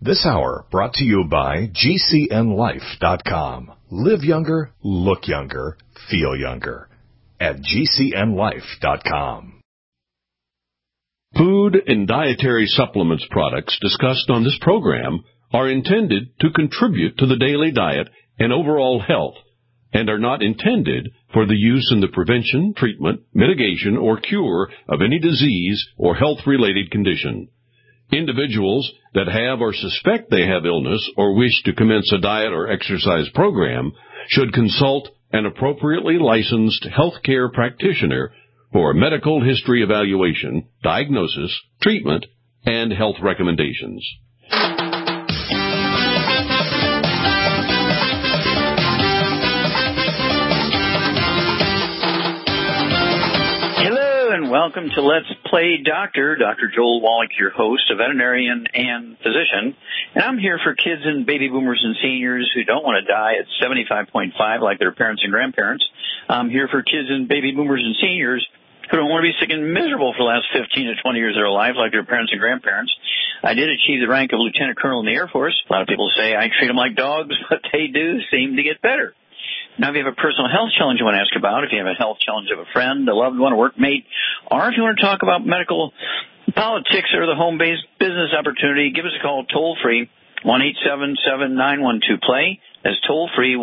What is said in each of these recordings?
This hour brought to you by GCNLife.com. Live younger, look younger, feel younger at GCNLife.com. Food and dietary supplements products discussed on this program are intended to contribute to the daily diet and overall health and are not intended for the use in the prevention, treatment, mitigation, or cure of any disease or health-related condition. Individuals that have or suspect they have illness or wish to commence a diet or exercise program should consult an appropriately licensed healthcare practitioner for a medical history evaluation, diagnosis, treatment, and health recommendations. Welcome to Let's Play Doctor. Dr. Joel Wallach, your host, a veterinarian and physician. And I'm here for kids and baby boomers and seniors who don't want to die at 75.5 like their parents and grandparents. I'm here for kids and baby boomers and seniors who don't want to be sick and miserable for the last 15 to 20 years of their life like their parents and grandparents. I did achieve the rank of lieutenant colonel in the Air Force. A lot of people say I treat them like dogs, but they do seem to get better. Now, if you have a personal health challenge you want to ask about, if you have a health challenge of a friend, a loved one, a workmate, or if you want to talk about medical politics or the home-based business opportunity, give us a call toll-free, 1-877-912-PLAY. That's toll-free,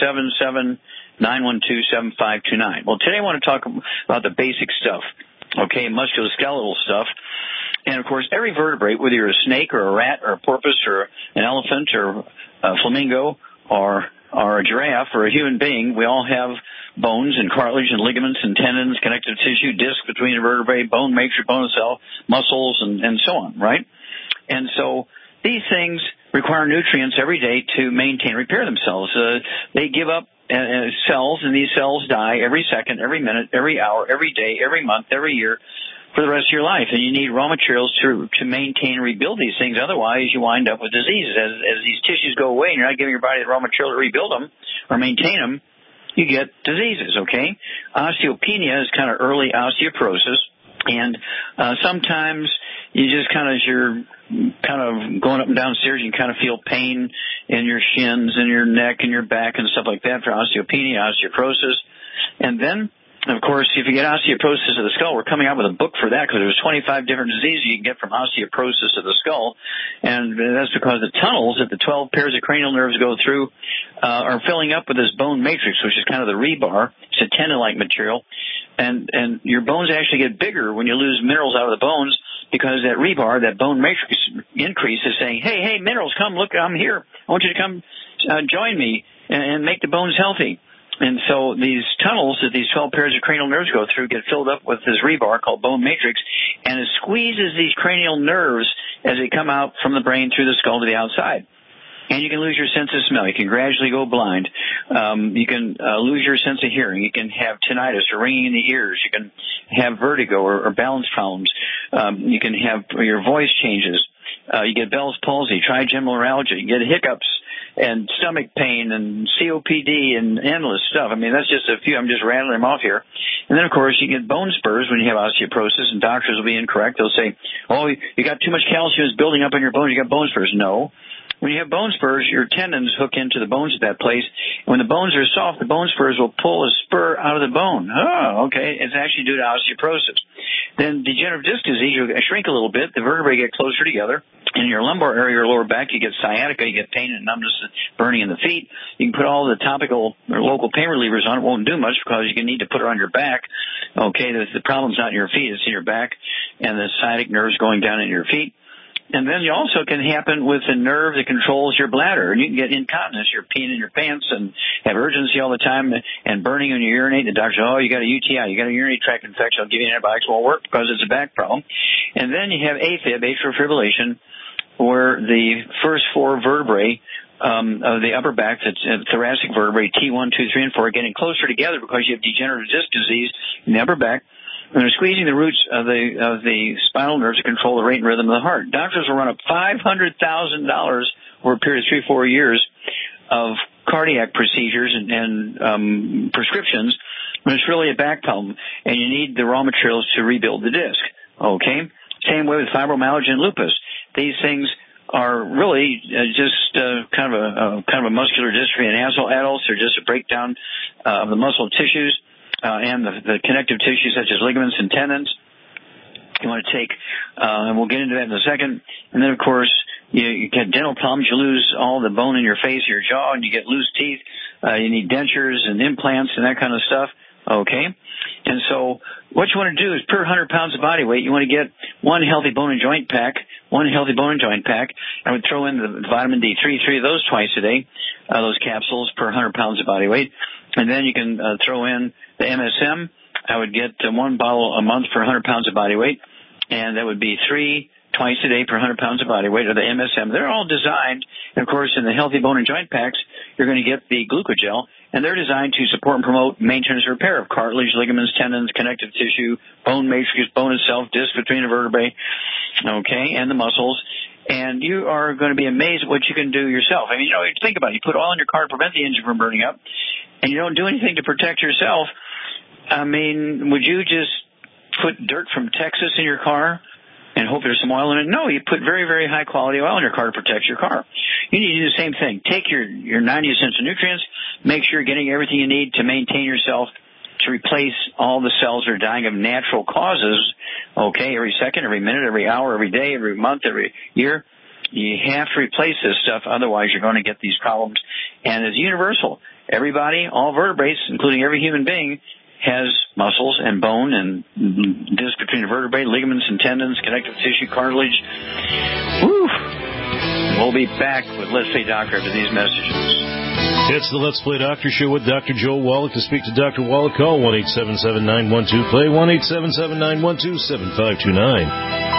1-877-912-7529. Well, today I want to talk about the basic stuff, okay, musculoskeletal stuff. And, of course, every vertebrate, whether you're a snake or a rat or a porpoise or an elephant or a flamingo or a giraffe or a human being, we all have bones and cartilage and ligaments and tendons, connective tissue, disc between the vertebrae, bone matrix, bone cell, muscles, and so on, right? And so these things require nutrients every day to maintain, repair themselves. They give up cells, and these cells die every second, every minute, every hour, every day, every month, every year, for the rest of your life. And you need raw materials to maintain and rebuild these things. Otherwise, you wind up with diseases. As these tissues go away and you're not giving your body the raw material to rebuild them or maintain them, you get diseases, okay? Osteopenia is kind of early osteoporosis. And sometimes you just kind of, as you're kind of going up and down stairs, you kind of feel pain in your shins and your neck and your back and stuff like that for osteopenia, osteoporosis. And then, of course, if you get osteoporosis of the skull, we're coming out with a book for that because there's 25 different diseases you can get from osteoporosis of the skull. And that's because the tunnels that the 12 pairs of cranial nerves go through are filling up with this bone matrix, which is kind of the rebar. It's a tendon-like material. And your bones actually get bigger when you lose minerals out of the bones because that rebar, that bone matrix increase is saying, hey, minerals, come, look, I'm here. I want you to come join me and make the bones healthy. And so these tunnels that these 12 pairs of cranial nerves go through get filled up with this rebar called bone matrix, and it squeezes these cranial nerves as they come out from the brain through the skull to the outside. And you can lose your sense of smell. You can gradually go blind. You can lose your sense of hearing. You can have tinnitus or ringing in the ears. You can have vertigo or balance problems. You can have your voice changes. You get Bell's palsy, trigeminal neuralgia. You get hiccups and stomach pain and COPD and endless stuff. I mean, that's just a few. I'm just rattling them off here. And then, of course, you get bone spurs when you have osteoporosis, and doctors will be incorrect. They'll say, oh, you got too much calcium is building up in your bones. You got bone spurs. No. When you have bone spurs, your tendons hook into the bones at that place. And when the bones are soft, the bone spurs will pull a spur out of the bone. Oh, okay. It's actually due to osteoporosis. Then degenerative disc disease, you shrink a little bit. The vertebrae get closer together. In your lumbar area or lower back, you get sciatica. You get pain and numbness and burning in the feet. You can put all the topical or local pain relievers on. It won't do much because you need to put it on your back. Okay, the problem's not in your feet. It's in your back and the sciatic nerves going down in your feet. And then you also can happen with a nerve that controls your bladder. And you can get incontinence. You're peeing in your pants and have urgency all the time and burning when you urinate. The doctor says, oh, you got a UTI. You got a urinary tract infection. I'll give you antibiotics. It won't work because it's a back problem. And then you have AFib, atrial fibrillation, where the first four vertebrae of the upper back, that's thoracic vertebrae, T1, 2, 3, and 4, are getting closer together because you have degenerative disc disease in the upper back. And they're squeezing the roots of the spinal nerves to control the rate and rhythm of the heart. Doctors will run up $500,000 over a period of 3-4 years of cardiac procedures and prescriptions when it's really a back problem, and you need the raw materials to rebuild the disc. Okay? Same way with fibromyalgia and lupus. These things are really just kind of a muscular dystrophy in adults. They're just a breakdown of the muscle tissues and the connective tissue, such as ligaments and tendons. You want to take, and we'll get into that in a second. And then, of course, you get dental problems. You lose all the bone in your face, your jaw, and you get loose teeth. You need dentures and implants and that kind of stuff. Okay? And so what you want to do is per 100 pounds of body weight, you want to get one healthy bone and joint pack. I would throw in the vitamin D3, 3 of those twice a day, those capsules per 100 pounds of body weight. And then you can throw in the MSM. I would get one bottle a month per 100 pounds of body weight, and that would be 3 twice a day per 100 pounds of body weight, or the MSM. They're all designed, and of course, in the healthy bone and joint packs, you're going to get the glucogel, and they're designed to support and promote maintenance and repair of cartilage, ligaments, tendons, connective tissue, bone matrix, bone itself, disc between the vertebrae, okay, and the muscles. And you are going to be amazed at what you can do yourself. I mean, think about it. You put oil in your car to prevent the engine from burning up, and you don't do anything to protect yourself. I mean, would you just put dirt from Texas in your car and hope there's some oil in it? No, you put very, very high quality oil in your car to protect your car. You need to do the same thing. Take your 90 essential nutrients, make sure you're getting everything you need to maintain yourself, to replace all the cells that are dying of natural causes, okay, every second, every minute, every hour, every day, every month, every year. You have to replace this stuff, otherwise you're going to get these problems. And it's universal. Everybody, all vertebrates, including every human being, has muscles and bone and disc between the vertebrae, ligaments and tendons, connective tissue, cartilage. Woo! We'll be back with Let's Play Doctor after these messages. It's the Let's Play Doctor Show with Dr. Joel Wallach. To speak to Dr. Wallach, call 1-877-912-PLAY, 1-877-912-7529.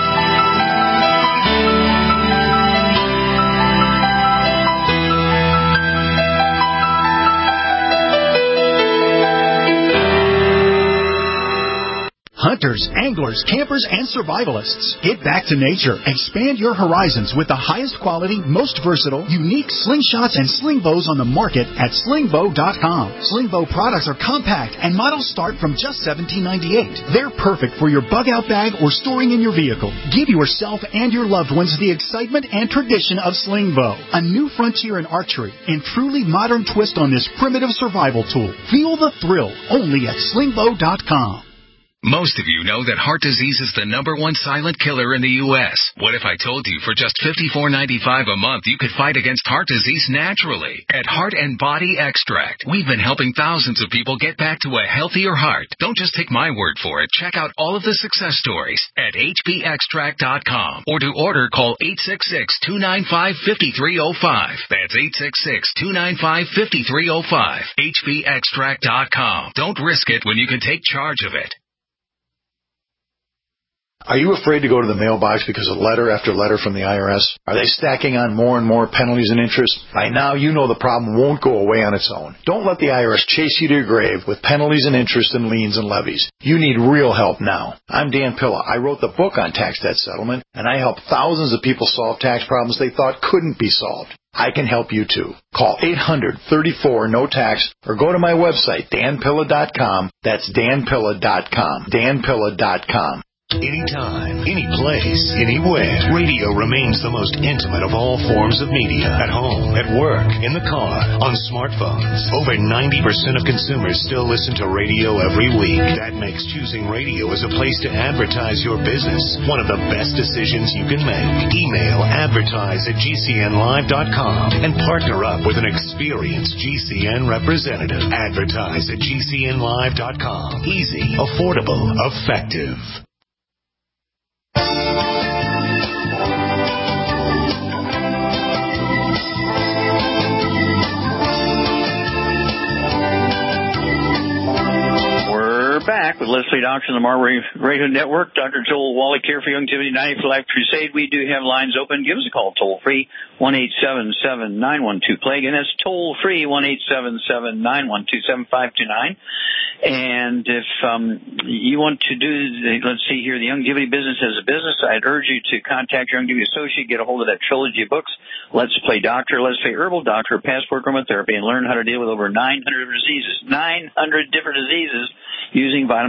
Hunters, anglers, campers, and survivalists. Get back to nature. Expand your horizons with the highest quality, most versatile, unique slingshots and sling bows on the market at slingbow.com. Slingbow products are compact and models start from just $17.98. They're perfect for your bug-out bag or storing in your vehicle. Give yourself and your loved ones the excitement and tradition of Slingbow, a new frontier in archery and truly modern twist on this primitive survival tool. Feel the thrill only at slingbow.com. Most of you know that heart disease is the #1 silent killer in the U.S. What if I told you for just $54.95 a month you could fight against heart disease naturally? At Heart and Body Extract, we've been helping thousands of people get back to a healthier heart. Don't just take my word for it. Check out all of the success stories at hbextract.com. Or to order, call 866-295-5305. That's 866-295-5305. hbextract.com. Don't risk it when you can take charge of it. Are you afraid to go to the mailbox because of letter after letter from the IRS? Are they stacking on more and more penalties and interest? By now, you know the problem won't go away on its own. Don't let the IRS chase you to your grave with penalties and interest and liens and levies. You need real help now. I'm Dan Pilla. I wrote the book on tax debt settlement, and I help thousands of people solve tax problems they thought couldn't be solved. I can help you too. Call 800-34-NO-TAX or go to my website, danpilla.com. That's danpilla.com. danpilla.com. Anytime, any place, anywhere. Radio remains the most intimate of all forms of media. At home, at work, in the car, on smartphones. Over 90% of consumers still listen to radio every week. That makes choosing radio as a place to advertise your business one of the best decisions you can make. Email advertise@gcnlive.com and partner up with an experienced GCN representative. Advertise at gcnlive.com. Easy, affordable, effective. Back with Let's Play Doctor on the Marbury Radio Network. Dr. Joel Wallach here for Youngevity 90 for Life Crusade. We do have lines open. Give us a call toll free, 1-877-912-PLAY. Again, that's toll free, 1-877-912-7529. And if you want to do, let's see here, the Youngevity business as a business, I'd urge you to contact your Youngevity associate, get a hold of that trilogy of books, Let's Play Doctor, Let's Play Herbal Doctor, Passport Aromatherapy, and learn how to deal with over 900 diseases, 900 different diseases using vitamin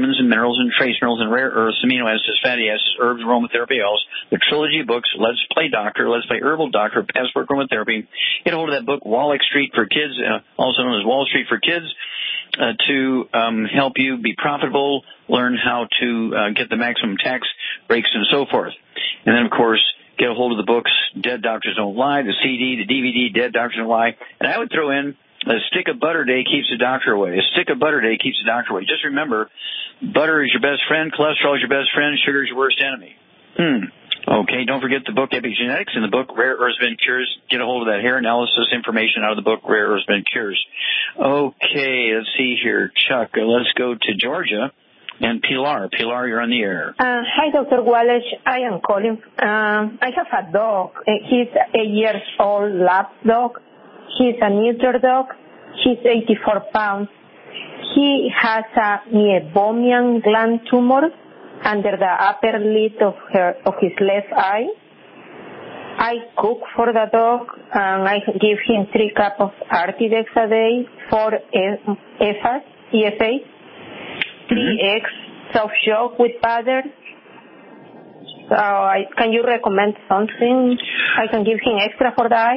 vitamins and minerals and trace minerals and rare earths, amino acids, fatty acids, herbs, aromatherapy oils. The trilogy of books, Let's Play Doctor, Let's Play Herbal Doctor, Passport Aromatherapy. Get a hold of that book, Wallach Street for Kids, also known as Wall Street for Kids, to help you be profitable, learn how to get the maximum tax breaks and so forth. And then, of course, get a hold of the books, Dead Doctors Don't Lie, the CD, the DVD, Dead Doctors Don't Lie. And I would throw in a stick of butter a day keeps the doctor away. A stick of butter a day keeps the doctor away. Just remember, butter is your best friend, cholesterol is your best friend, sugar is your worst enemy. Okay, don't forget the book Epigenetics and the book Rare Earths Ben Cures. Get a hold of that hair analysis information out of the book Rare Earths Ben Cures. Okay, let's see here. Chuck, let's go to Georgia. And Pilar. Pilar, you're on the air. Hi, Dr. Wallach. I am calling. I have a dog. He's a 8-year-old lab dog. He's a neuter dog. He's 84 pounds. He has a meibomian gland tumor under the upper lid of his left eye. I cook for the dog, and I give him 3 cups of Artidex a day, 4 EFA, 3 eggs, soft yolk with butter. So can you recommend something I can give him extra for the eye?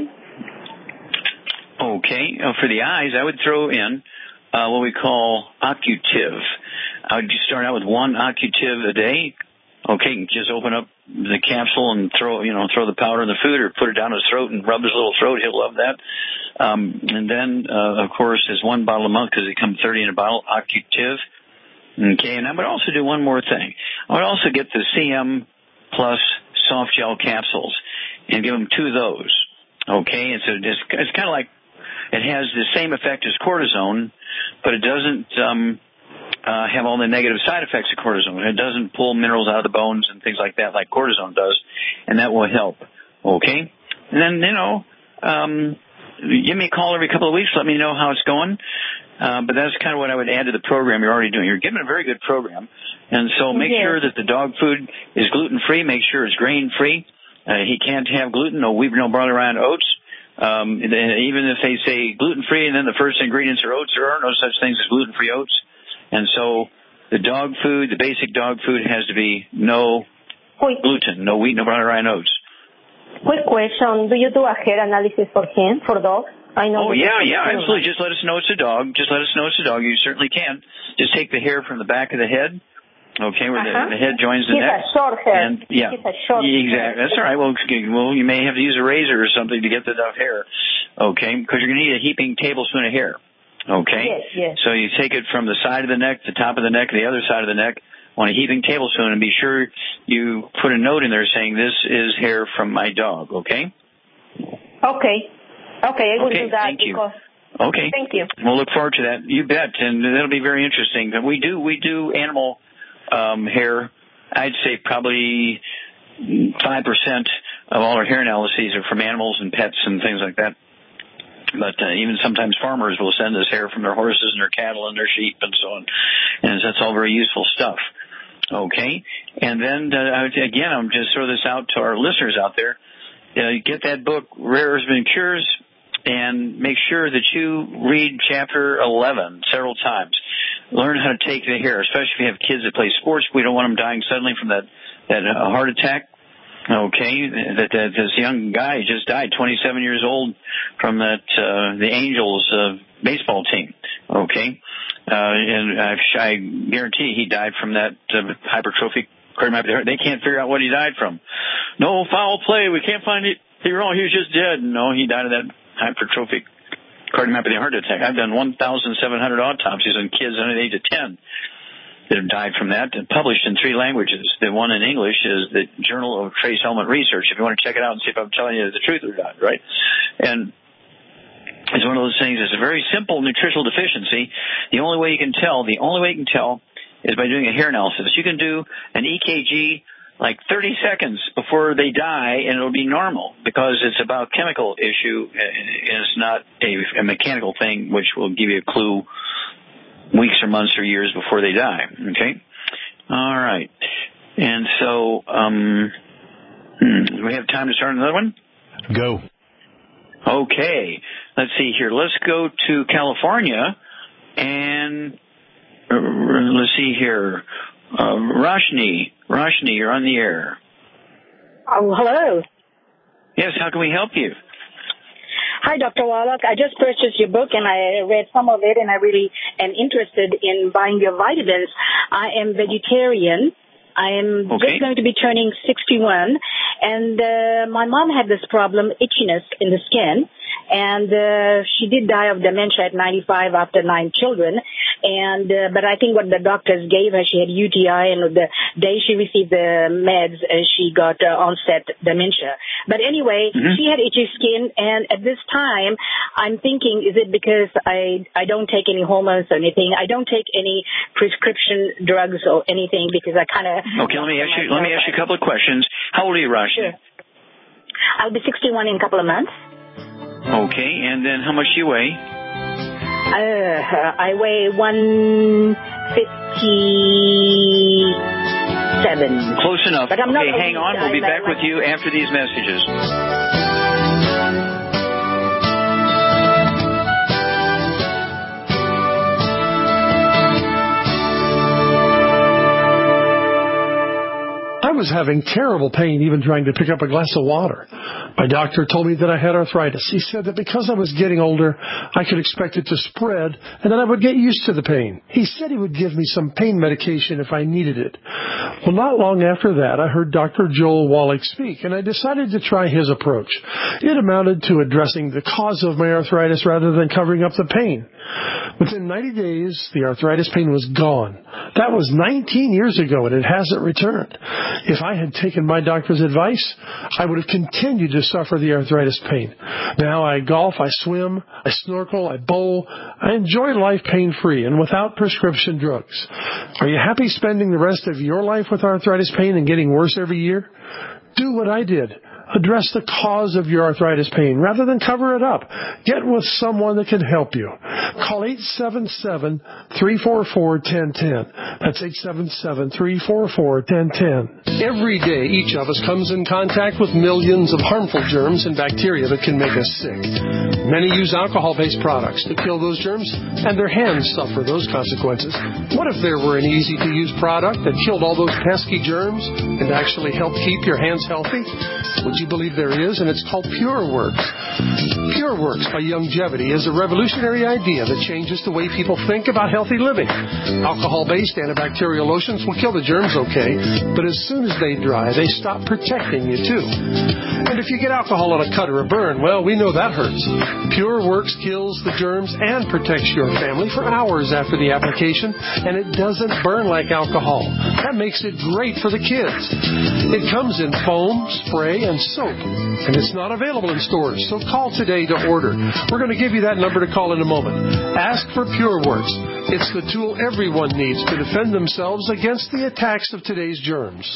Okay. For the eyes, I would throw in what we call Occutive. I would just start out with 1 Occutive a day. Okay, just open up the capsule and throw the powder in the food or put it down his throat and rub his little throat. He'll love that. And then, of course, there's 1 bottle a month because they come 30 in a bottle, Occutive. Okay, and I would also do one more thing. I would also get the CM Plus soft gel capsules and give him 2 of those. Okay, it's kind of like it has the same effect as cortisone, but it doesn't have all the negative side effects of cortisone. It doesn't pull minerals out of the bones and things like that like cortisone does, and that will help. Okay, and then give me a call every couple of weeks. Let me know how it's going. But that's kind of what I would add to the program you're already doing. You're giving a very good program. And so make sure that the dog food is gluten-free. Make sure it's grain-free. He can't have gluten, no wheat, no barley, rye, and oats. Even if they say gluten-free and then the first ingredients are oats, there are no such things as gluten-free oats. And so the dog food, the basic dog food has to be no gluten, no wheat, no barley, rye, and oats. Quick question. Do you do a hair analysis for him, for dogs? I know. Oh, yeah, absolutely. Just let us know it's a dog. You certainly can. Just take the hair from the back of the head, okay, where the head joins the neck. He's a short hair. And, yeah. He's a short hair. Exactly. That's all right. Well, you may have to use a razor or something to get enough hair, okay, because you're going to need a heaping tablespoon of hair, okay? Yes. So you take it from the side of the neck, the top of the neck, the other side of the neck, on a heaping tablespoon, and be sure you put a note in there saying this is hair from my dog, okay? Okay, I will do that. Thank you. Okay. Thank you. We'll look forward to that. You bet, and that'll be very interesting. We do animal hair. I'd say probably 5% of all our hair analyses are from animals and pets and things like that. But even sometimes farmers will send us hair from their horses and their cattle and their sheep and so on. And that's all very useful stuff. Okay. And then, again, I'm just throw this out to our listeners out there. Get that book, Rare Earths Ben Cures, and make sure that you read Chapter 11 several times. Learn how to take the hair, especially if you have kids that play sports. We don't want them dying suddenly from that heart attack. Okay, this young guy just died, 27 years old, from the Angels baseball team. Okay, and I guarantee he died from that hypertrophic cardiomyopathy heart. They can't figure out what he died from. No foul play. We can't find it. You're wrong. He was just dead. No, he died of that hypertrophic cardiomyopathy heart attack. I've done 1,700 autopsies on kids under the age of 10 that have died from that, and published in 3 languages. The one in English is the Journal of Trace Element Research, if you want to check it out and see if I'm telling you the truth or not, right? And it's one of those things. It's a very simple nutritional deficiency. The only way you can tell is by doing a hair analysis. You can do an EKG like 30 seconds before they die, and it'll be normal because it's about chemical issue, and it's not a mechanical thing, which will give you a clue weeks or months or years before they die. Okay? All right. And so, do we have time to start another one? Go. Okay. Let's see here. Let's go to California, and let's see here. Roshni, you're on the air. Oh, hello. Yes, how can we help you? Hi, Dr. Wallach. I just purchased your book, and I read some of it, and I really am interested in buying your vitamins. I am vegetarian. I am just going to be turning 61, and my mom had this problem, itchiness in the skin, and she did die of dementia at 95 after 9 children. And but I think what the doctors gave her, she had UTI, and the day she received the meds, she got onset dementia. But anyway, she had itchy skin, and at this time, I'm thinking, is it because I don't take any hormones or anything? I don't take any prescription drugs or anything because I kind of... Okay, let me ask you a couple of questions. How old are you, Roshni? Sure. I'll be 61 in a couple of months. Okay, and then how much do you weigh? I weigh 157. Close enough. But I'm not okay, hang on. We'll be back with you after these messages. I was having terrible pain even trying to pick up a glass of water. My doctor told me that I had arthritis. He said that because I was getting older, I could expect it to spread and that I would get used to the pain. He said he would give me some pain medication if I needed it. Well, not long after that, I heard Dr. Joel Wallach speak, and I decided to try his approach. It amounted to addressing the cause of my arthritis rather than covering up the pain. Within 90 days, the arthritis pain was gone. That was 19 years ago, and it hasn't returned. If I had taken my doctor's advice, I would have continued to suffer the arthritis pain. Now I golf, I swim, I snorkel, I bowl. I enjoy life pain-free and without prescription drugs. Are you happy spending the rest of your life with arthritis pain and getting worse every year? Do what I did. Address the cause of your arthritis pain rather than cover it up. Get with someone that can help you. Call 877-344-1010. That's 877-344-1010. Every day, each of us comes in contact with millions of harmful germs and bacteria that can make us sick. Many use alcohol-based products to kill those germs, and their hands suffer those consequences. What if there were an easy-to-use product that killed all those pesky germs and actually helped keep your hands healthy? Would you believe there is? And it's called PureWorks. PureWorks by Youngevity is a revolutionary idea that changes the way people think about healthy living. Alcohol-based antibacterial lotions will kill the germs okay, but as soon as they dry, they stop protecting you too. And if you get alcohol on a cut or a burn, well, we know that hurts. PureWorks kills the germs and protects your family for hours after the application, and it doesn't burn like alcohol. That makes it great for the kids. It comes in foam, spray, and soap, and it's not available in stores, so call today to order. We're going to give you that number to call in a moment. Ask for PureWorks. It's the tool everyone needs to defend themselves against the attacks of today's germs.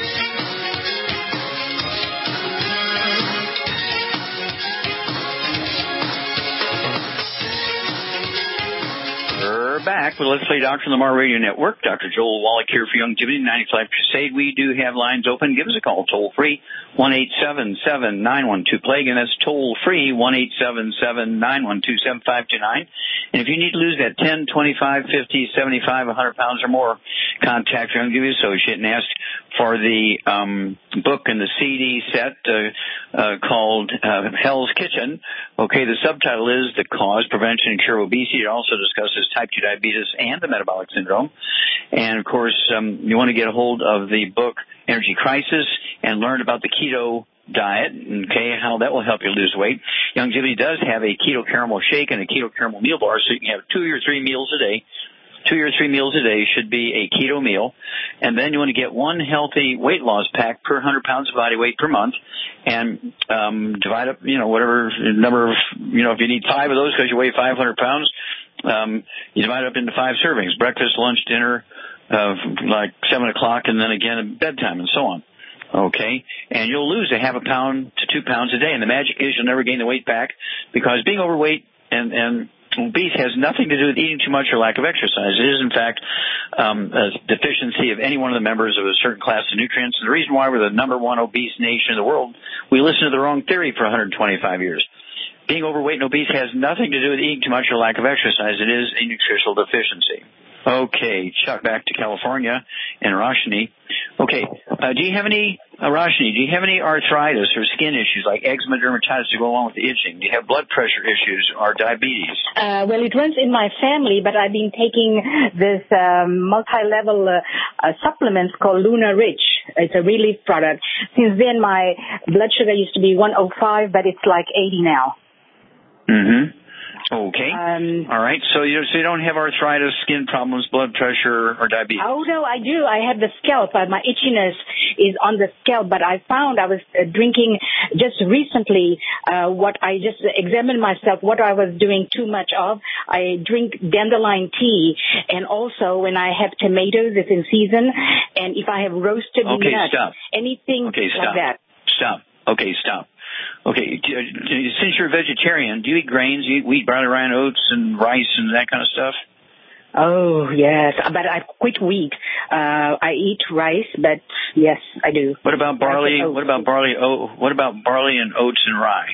We're back with Let's Play Doctor on the Mar Radio Network. Dr. Joel Wallach here for Youngevity 95 Crusade. We do have lines open. Give us a call toll free, 1-877-912-PLAGUE, and that's toll free, 1-877-912-7529. And if you need to lose that 10, 25, 50, 75, 100 pounds or more, contact your Youngevity associate and ask for the book and the CD set called Hell's Kitchen. Okay, the subtitle is The Cause, Prevention, and Cure of Obesity. It also discusses type 2 diabetes and the metabolic syndrome. And, of course, you want to get a hold of the book Energy Crisis and learn about the keto diet, okay, how that will help you lose weight. Youngevity does have a keto caramel shake and a keto caramel meal bar, so you can have 2 or 3 meals a day. 2 or 3 meals a day should be a keto meal. And then you want to get one healthy weight loss pack per 100 pounds of body weight per month and divide up, whatever number of, if you need 5 of those because you weigh 500 pounds, you divide it up into 5 servings, breakfast, lunch, dinner, like 7 o'clock, and then again at bedtime and so on. Okay, and you'll lose a half a pound to 2 pounds a day. And the magic is you'll never gain the weight back because being overweight and obese has nothing to do with eating too much or lack of exercise. It is, in fact, a deficiency of any one of the members of a certain class of nutrients. And the reason why we're the number 1 obese nation in the world, we listened to the wrong theory for 125 years. Being overweight and obese has nothing to do with eating too much or lack of exercise. It is a nutritional deficiency. Okay, Chuck, back to California and Roshni. Okay, do you have any, Roshni, do you have any arthritis or skin issues like eczema, dermatitis to go along with the itching? Do you have blood pressure issues or diabetes? Well, it runs in my family, but I've been taking this multi-level supplements called Luna Rich. It's a relief product. Since then, my blood sugar used to be 105, but it's like 80 now. Mm-hmm. Okay. All right. So you don't have arthritis, skin problems, blood pressure, or diabetes? Oh, no, I do. I have the scalp. My itchiness is on the scalp, but I found I was drinking just recently what I just examined myself, what I was doing too much of. I drink dandelion tea, and also when I have tomatoes, it's in season, and if I have roasted nuts, anything like that. Stop. Okay, stop. Okay, since you're a vegetarian, do you eat grains? Do you eat wheat, barley, rye, and oats, and rice, and that kind of stuff? Oh, yes, but I quit wheat. I eat rice, but yes, I do. What about barley? What about barley and oats and rye?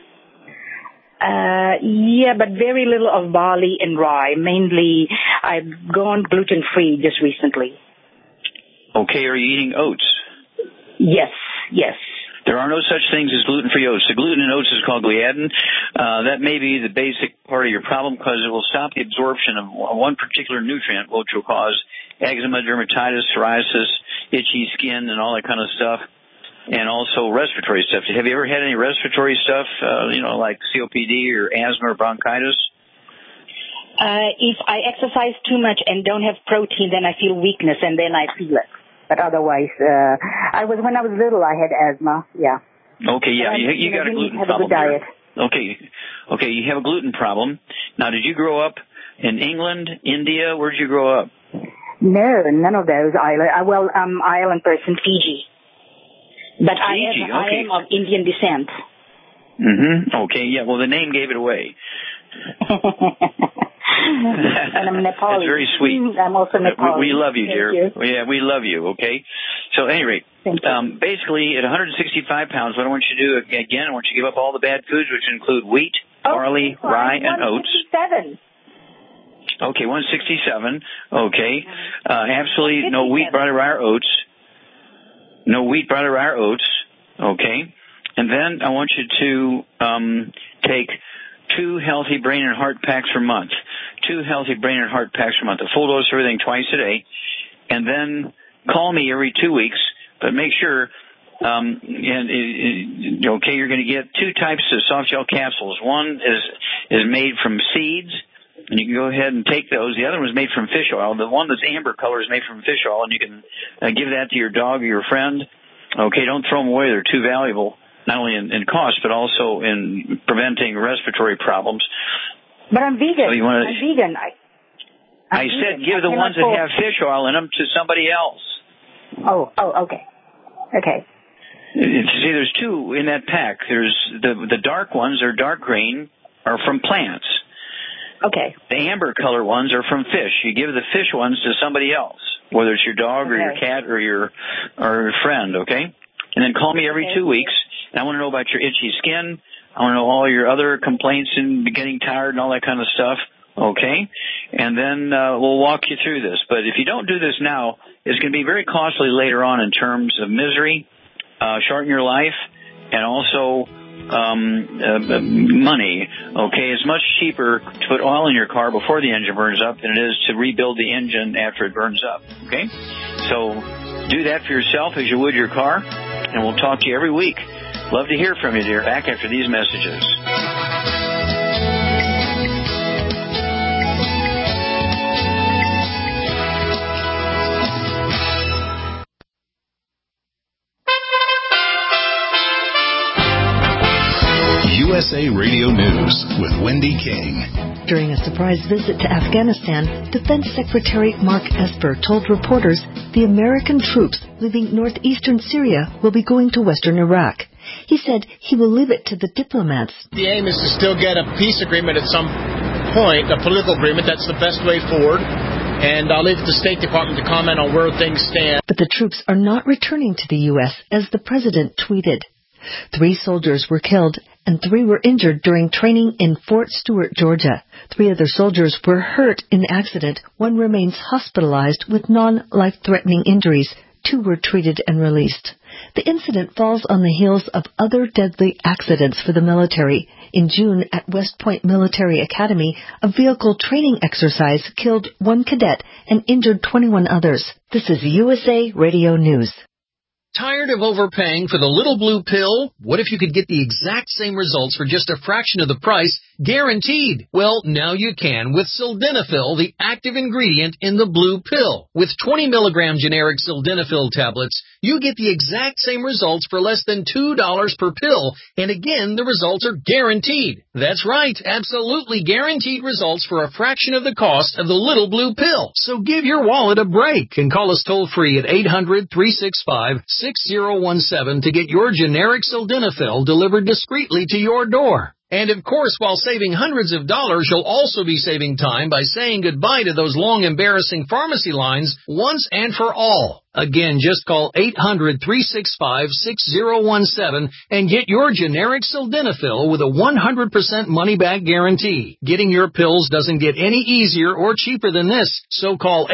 Yeah, but very little of barley and rye. Mainly, I've gone gluten-free just recently. Okay, are you eating oats? Yes. There are no such things as gluten-free oats. The gluten in oats is called gliadin. That may be the basic part of your problem because it will stop the absorption of one particular nutrient, which will cause eczema, dermatitis, psoriasis, itchy skin, and all that kind of stuff, and also respiratory stuff. Have you ever had any respiratory stuff, like COPD or asthma or bronchitis? If I exercise too much and don't have protein, then I feel weakness, and then I feel it. But otherwise, when I was little, I had asthma. Yeah. Okay. Yeah. You got a gluten problem. Have a good diet. Okay. You have a gluten problem. Now, did you grow up in England, India? Where did you grow up? No, none of those islands. I'm island person, Fiji. But Fiji. I am of Indian descent. Mm-hmm. Okay. Yeah. Well, the name gave it away. And I'm Nepali. That's very sweet. I'm also Nepali. We love you, dear. You. Yeah, we love you, okay? So at any rate, basically at 165 pounds, what I want you to do, again, I want you to give up all the bad foods, which include wheat, barley, rye, and oats. 167. Okay, 167. Okay. Absolutely no wheat, barley, rye, or oats. No wheat, barley, rye, or oats. Okay. And then I want you to take 2 healthy brain and heart packs per month. 2 healthy brain and heart packs per month. A full dose of everything twice a day. And then call me every 2 weeks. But make sure, you're going to get 2 types of soft gel capsules. One is made from seeds, and you can go ahead and take those. The other one is made from fish oil. The one that's amber color is made from fish oil, and you can give that to your dog or your friend. Okay, don't throw them away. They're too valuable, not only in cost, but also in preventing respiratory problems. But I'm vegan. So I'm vegan. I said give the ones that have fish oil in them to somebody else. Oh, okay. Okay. See, there's 2 in that pack. There's the dark ones, are dark green, are from plants. Okay. The amber color ones are from fish. You give the fish ones to somebody else, whether it's your dog or your cat or your friend, okay? And then call me every 2 weeks. And I want to know about your itchy skin. I want to know all your other complaints and getting tired and all that kind of stuff, okay? And then we'll walk you through this. But if you don't do this now, it's going to be very costly later on in terms of misery, shorten your life, and also money, okay? It's much cheaper to put oil in your car before the engine burns up than it is to rebuild the engine after it burns up, okay? So do that for yourself as you would your car, and we'll talk to you every week. Love to hear from you, dear. Back after these messages. USA Radio News with Wendy King. During a surprise visit to Afghanistan, Defense Secretary Mark Esper told reporters the American troops leaving northeastern Syria will be going to western Iraq. He said he will leave it to the diplomats. The aim is to still get a peace agreement at some point, a political agreement. That's the best way forward. And I'll leave it to the State Department to comment on where things stand. But the troops are not returning to the U.S., as the president tweeted. 3 soldiers were killed and 3 were injured during training in Fort Stewart, Georgia. 3 other soldiers were hurt in the accident. 1 remains hospitalized with non-life-threatening injuries. 2 were treated and released. The incident falls on the heels of other deadly accidents for the military. In June, at West Point Military Academy, a vehicle training exercise killed 1 cadet and injured 21 others. This is USA Radio News. Tired of overpaying for the little blue pill? What if you could get the exact same results for just a fraction of the price, guaranteed? Well, now you can with Sildenafil, the active ingredient in the blue pill. With 20 milligram generic Sildenafil tablets, you get the exact same results for less than $2 per pill, and again, the results are guaranteed. That's right, absolutely guaranteed results for a fraction of the cost of the little blue pill. So give your wallet a break and call us toll-free at 800-365-6017 to get your generic Sildenafil delivered discreetly to your door. And of course, while saving hundreds of dollars, you'll also be saving time by saying goodbye to those long, embarrassing pharmacy lines once and for all. Again, just call 800-365-6017 and get your generic Sildenafil with a 100% money-back guarantee. Getting your pills doesn't get any easier or cheaper than this, so call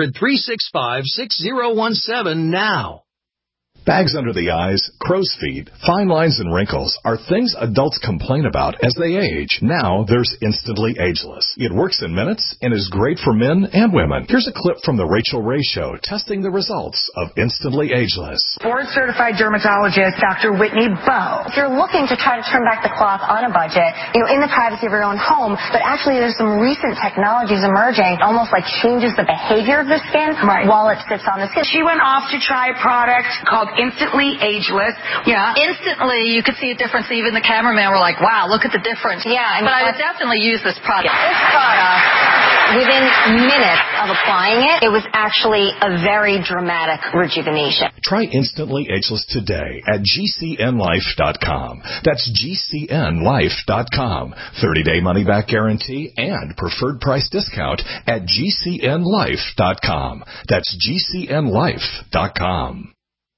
800-365-6017 now. Bags under the eyes, crow's feet, fine lines, and wrinkles are things adults complain about as they age. Now there's Instantly Ageless. It works in minutes and is great for men and women. Here's a clip from The Rachel Ray Show testing the results of Instantly Ageless. Board-certified dermatologist Dr. Whitney Bowe. If you're looking to try to turn back the clock on a budget, in the privacy of your own home, but actually there's some recent technologies emerging, almost like changes the behavior of the skin while it sits on the skin. She went off to try a product called Instantly Ageless. Yeah, instantly you could see a difference. Even the cameraman were like, wow, look at the difference. Yeah. But I would definitely use this product. This product, within minutes of applying it, it was actually a very dramatic rejuvenation. Try Instantly Ageless today at GCNlife.com. That's GCNlife.com. 30-day money-back guarantee and preferred price discount at GCNlife.com. That's GCNlife.com.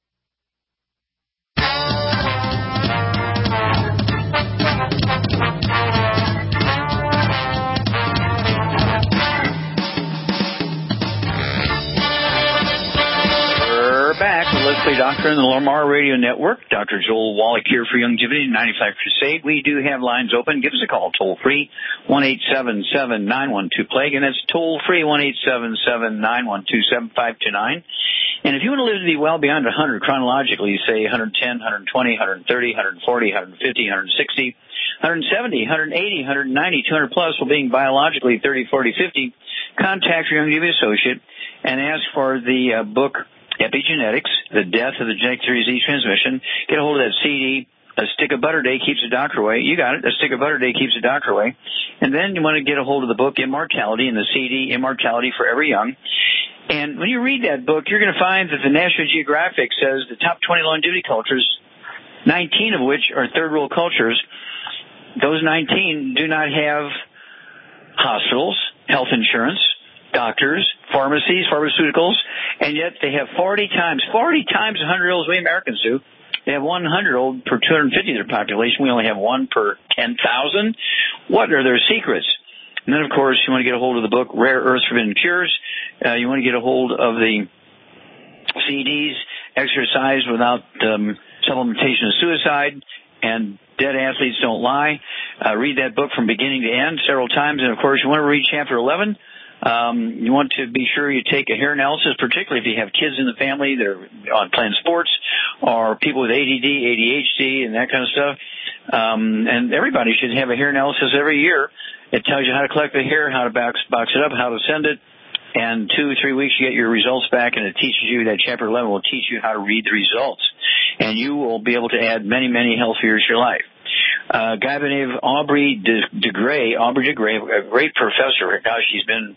Back with Let's Play Doctor and the Lamar Radio Network. Dr. Joel Wallach here for Youngevity 95 Crusade. We do have lines open. Give us a call toll free 1-877-912-PLAGUE, and that's toll free 1-877-912-7529. And if you want to live to be well beyond 100 chronologically, say 110, 120, 130, 140, 150, 160, 170, 180, 190, 200 plus, while being biologically 30, 40, 50, contact your Youngevity associate and ask for the book Epigenetics, The Death of the Genetic Theory of Disease Transmission. Get a hold of that CD. A stick of butter a day keeps the doctor away. You got it. A stick of butter a day keeps the doctor away. And then you want to get a hold of the book Immortality and the CD Immortality Forever Young. And when you read that book, you're going to find that the National Geographic says the top 20 longevity cultures, 19 of which are third world cultures, those 19 do not have hospitals, health insurance, doctors, pharmacies, pharmaceuticals, and yet they have 40 times 100-year-olds we Americans do. They have 100-year-old per 250 of their population. We only have 1 per 10,000. What are their secrets? And then, of course, you want to get a hold of the book Rare Earths Forbidden Cures. You want to get a hold of the CDs, Exercise Without Supplementation of Suicide, and Dead Athletes Don't Lie. Read that book from beginning to end several times. And, of course, you want to read Chapter 11. You want to be sure you take a hair analysis, particularly if you have kids in the family that are on playing sports or people with ADD, ADHD, and that kind of stuff. And everybody should have a hair analysis every year. It tells you how to collect the hair, how to box it up, how to send it. And 2 or 3 weeks you get your results back, and it teaches you that Chapter 11 will teach you how to read the results. And you will be able to add many, many health years to your life. A guy by the name of Aubrey de Grey, a great professor. Gosh, she's been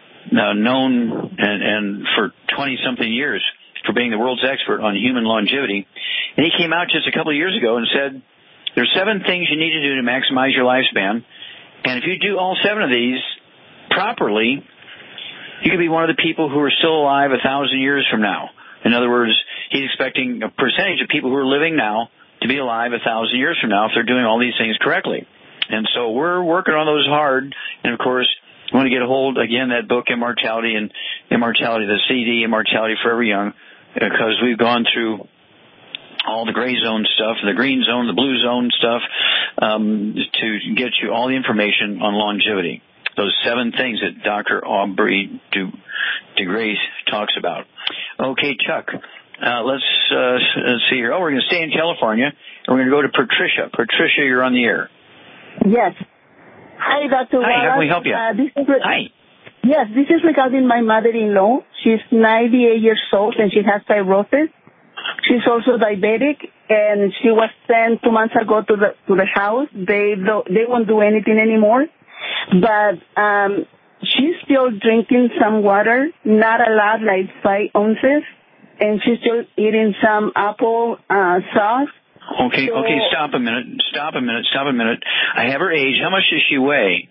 known and for 20-something years for being the world's expert on human longevity. And he came out just a couple of years ago and said, there's 7 things you need to do to maximize your lifespan. And if you do all 7 of these properly, you could be one of the people who are still alive 1,000 years from now. In other words, he's expecting a percentage of people who are living now to be alive 1,000 years from now if they're doing all these things correctly. And so we're working on those hard. And, of course, we want to get a hold, again, that book, Immortality, the CD, Immortality Forever Young, because we've gone through all the gray zone stuff, the green zone, the blue zone stuff, to get you all the information on longevity. Those 7 things that Dr. Aubrey de Grey talks about. Okay, Chuck, let's see here. Oh, we're going to stay in California, and we're going to go to Patricia. Patricia, you're on the air. Yes. Hi, Dr. Wallace. Hi, how can we help you? Hi. Yes, this is regarding my mother-in-law. She's 98 years old, and she has cirrhosis. She's also diabetic, and she was sent 2 months ago to the house. They won't do anything anymore, but she's still drinking some water, not a lot, like 5 ounces, and she's still eating some apple sauce. Okay, stop a minute. I have her age. How much does she weigh?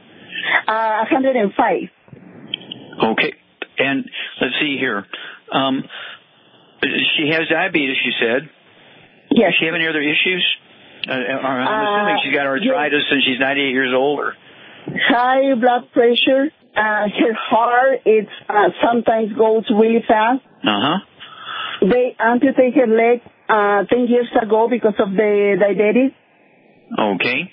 105. Okay, and let's see here. She has diabetes, you said. Yes. Does she have any other issues? I'm assuming she's got arthritis and she's 98 years old. Or high blood pressure. Her heart sometimes goes really fast. They amputated her leg 10 years ago because of the diabetes. Okay.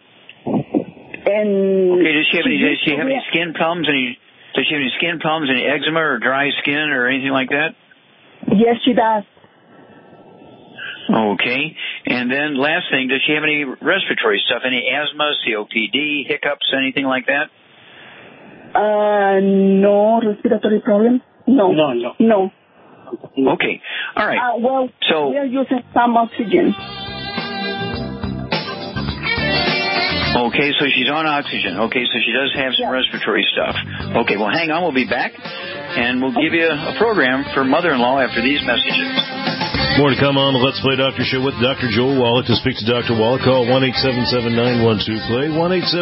And does she have any skin problems? Does she have any skin problems, any eczema or dry skin or anything like that? Yes, she does. Okay. And then last thing, does she have any respiratory stuff, any asthma, COPD, hiccups, anything like that? No respiratory problem. No. Okay. All right. So we are using some oxygen. Okay, so she's on oxygen. Okay, so she does have some respiratory stuff. Okay, well, hang on. We'll be back, and we'll give you a program for mother-in-law after these messages. More to come on the Let's Play Doctor Show with Dr. Joel Wallach. To speak to Dr. Wallach, call 1-877-912-PLAY,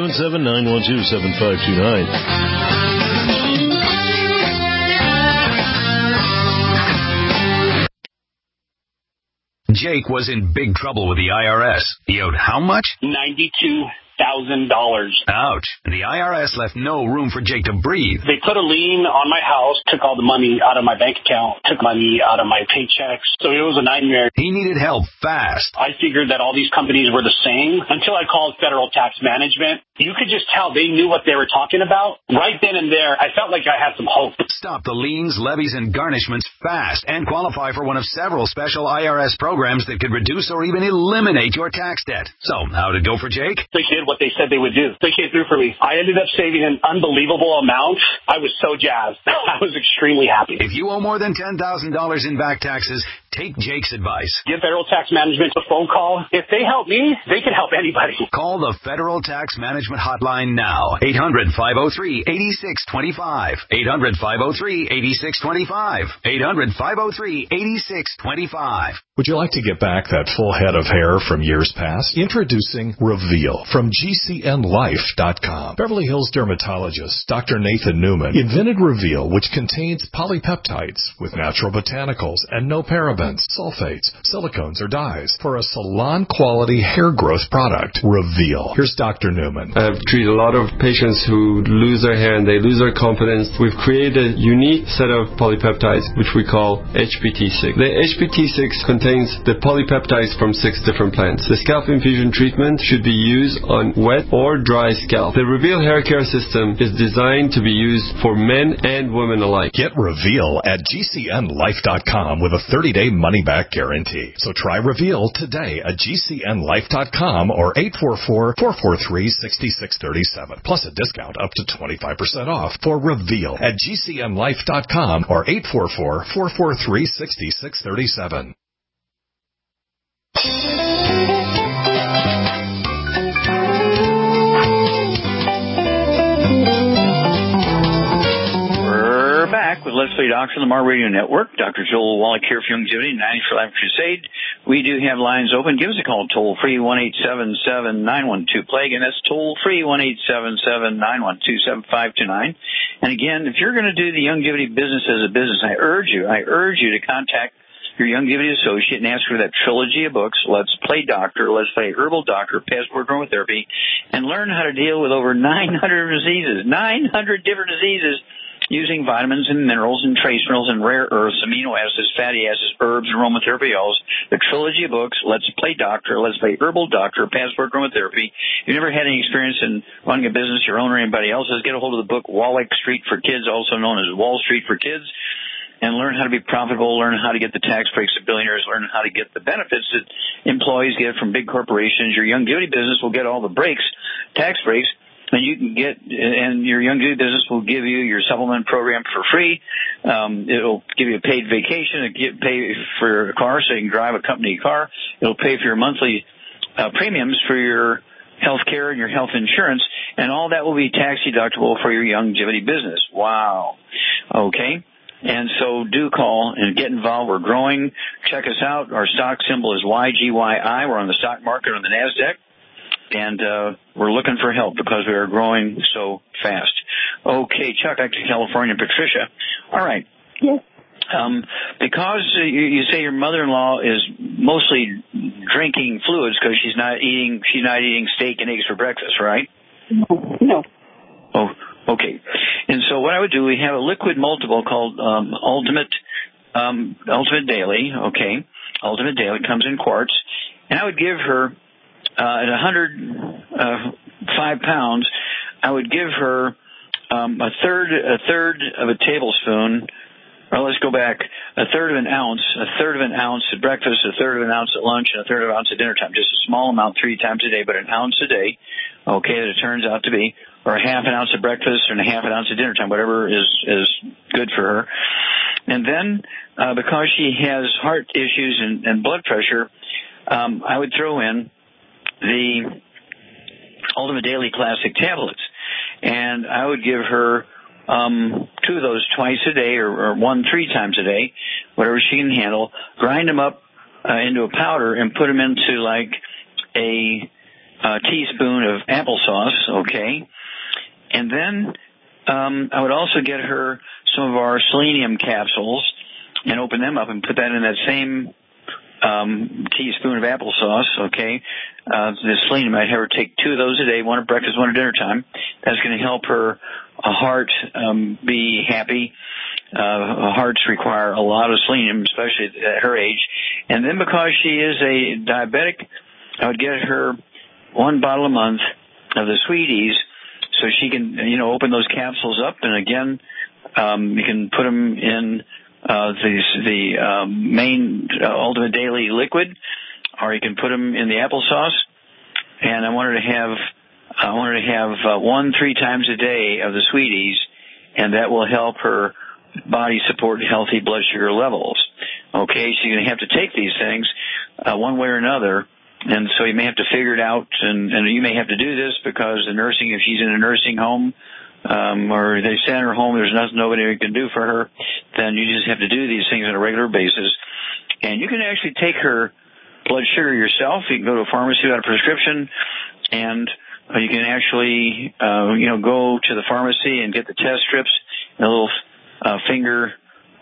1-877-912-7529. Jake was in big trouble with the IRS. He owed how much? $92,000. Ouch. The IRS left no room for Jake to breathe. They put a lien on my house, took all the money out of my bank account, took money out of my paychecks. So it was a nightmare. He needed help fast. I figured that all these companies were the same until I called Federal Tax Management. You could just tell they knew what they were talking about. Right then and there, I felt like I had some hope. Stop the liens, levies, and garnishments fast and qualify for one of several special IRS programs that could reduce or even eliminate your tax debt. So, how'd it go for Jake? They did what they said they would do. They came through for me. I ended up saving an unbelievable amount. I was so jazzed. I was extremely happy. If you owe more than $10,000 in back taxes, take Jake's advice. Give Federal Tax Management a phone call. If they help me, they can help anybody. Call the Federal Tax Management Hotline now. 800-503-8625. 800-503-8625. 800-503-8625. Would you like to get back that full head of hair from years past? Introducing Reveal from GCNLife.com. Beverly Hills dermatologist Dr. Nathan Newman invented Reveal, which contains polypeptides with natural botanicals and no parabens, sulfates, silicones, or dyes for a salon-quality hair growth product. Reveal. Here's Dr. Newman. I've treated a lot of patients who lose their hair and they lose their confidence. We've created a unique set of polypeptides, which we call HPT6. The HPT6 contains the polypeptides from 6 different plants. The scalp infusion treatment should be used on wet or dry scalp. The Reveal hair care system is designed to be used for men and women alike. Get Reveal at GCNLife.com with a 30-day money-back guarantee. So try Reveal today at GCNLife.com or 844-443-6637. Plus a discount up to 25% off for Reveal at GCNLife.com or 844-443-6637. We're back with Let's Play Doctor on the Mar Radio Network. Dr. Joel Wallach here for Youngevity, 90 for Life Crusade. We do have lines open. Give us a call toll-free, 1-877-912-PLAY. Again, that's toll-free, 1-877-912-7529. And again, if you're going to do the Youngevity business as a business, I urge you to contact your Youngevity associate and ask for that trilogy of books, Let's Play Doctor, Let's Play Herbal Doctor, Passport Aromatherapy, and learn how to deal with over 900 diseases, 900 different diseases, using vitamins and minerals and trace minerals and rare earths, amino acids, fatty acids, herbs, and aromatherapy oils. The trilogy of books, Let's Play Doctor, Let's Play Herbal Doctor, Passport Aromatherapy. If you've never had any experience in running a business, your own or anybody else's, get a hold of the book Wallach Street for Kids, also known as Wall Street for Kids, and learn how to be profitable, learn how to get the tax breaks of billionaires, learn how to get the benefits that employees get from big corporations. Your Youngevity business will get all the breaks, tax breaks, and you can get, and your Youngevity business will give you your supplement program for free. It'll give you a paid vacation. It'll pay for a car so you can drive a company car. It'll pay for your monthly premiums for your health care and your health insurance, and all that will be tax deductible for your Youngevity business. Wow. Okay. And so do call and get involved. We're growing. Check us out. Our stock symbol is YGYI. We're on the stock market on the NASDAQ. And we're looking for help because we are growing so fast. Okay, Chuck, back to California. Patricia. All right. Yes. Because you say your mother-in-law is mostly drinking fluids because she's not eating steak and eggs for breakfast, right? No. Oh, okay. And so what I would do, we have a liquid multiple called Ultimate Daily. Okay, Ultimate Daily comes in quarts, and I would give her. At 105 pounds, I would give her a third of a tablespoon, or let's go back, a third of an ounce at breakfast, a third of an ounce at lunch, and a third of an ounce at dinner time. Just a small amount 3 times a day, but an ounce a day, okay, that it turns out to be, or a half an ounce at breakfast and a half an ounce at dinner time, whatever is good for her. And then, because she has heart issues and blood pressure, I would throw in the Ultimate Daily Classic tablets, and I would give her 2 of those twice a day, or 1 3 times a day, whatever she can handle. Grind them up into a powder and put them into like a teaspoon of applesauce, okay? And then I would also get her some of our selenium capsules and open them up and put that in that same teaspoon of applesauce, okay? The selenium, I'd have her take 2 of those a day, 1 at breakfast, 1 at dinner time. That's going to help her heart be happy. Hearts require a lot of selenium, especially at her age. And then because she is a diabetic, I would get her 1 bottle a month of the Sweeties so she can, open those capsules up. And again, you can put them in the main Ultimate Daily liquid, or you can put them in the applesauce. And I want her to have 1 3 times a day of the Sweeties, and that will help her body support healthy blood sugar levels. Okay, so you're going to have to take these things one way or another, and so you may have to figure it out, and you may have to do this because if she's in a nursing home, or they send her home, there's nobody can do for her, then you just have to do these things on a regular basis. And you can actually take her blood sugar yourself. You can go to a pharmacy without a prescription, and you can actually, go to the pharmacy and get the test strips and a little finger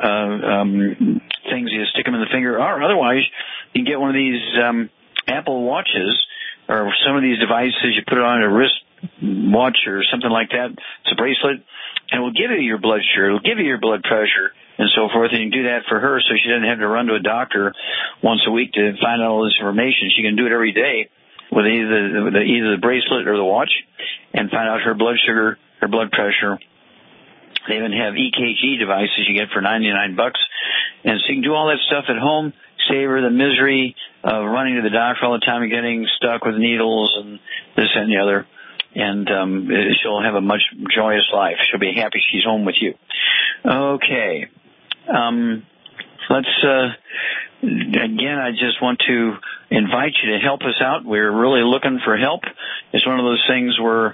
things. You stick them in the finger, or otherwise you can get one of these Apple Watches or some of these devices. You put it on a wrist watch or something like that. It's a bracelet, and it will give you your blood sugar. It will give you your blood pressure and so forth. And you can do that for her, so she doesn't have to run to a doctor once a week to find out all this information. She can do it every day with either the bracelet or the watch, and find out her blood sugar, her blood pressure. They even have EKG devices you get for $99, and so you can do all that stuff at home. Save her the misery of running to the doctor all the time and getting stuck with needles and this and the other. And she'll have a much joyous life. She'll be happy she's home with you. Okay. Let's again, I just want to invite you to help us out. We're really looking for help. It's one of those things where